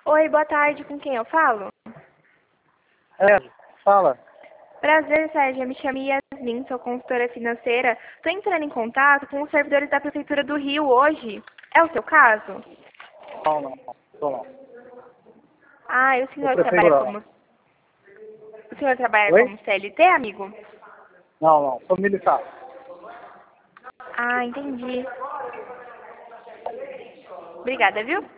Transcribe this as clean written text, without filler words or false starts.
Oi, boa tarde, com quem eu falo? Fala. Prazer, Sérgio, eu me chamo Yasmin, sou consultora financeira. Estou entrando em contato com os servidores da Prefeitura do Rio hoje. É o seu caso? Não. Tô não. Ah, e o senhor trabalha Prefeitura. como... O senhor trabalha Oi? como CLT, amigo? Não. Sou militar. Ah, entendi. Obrigada, viu?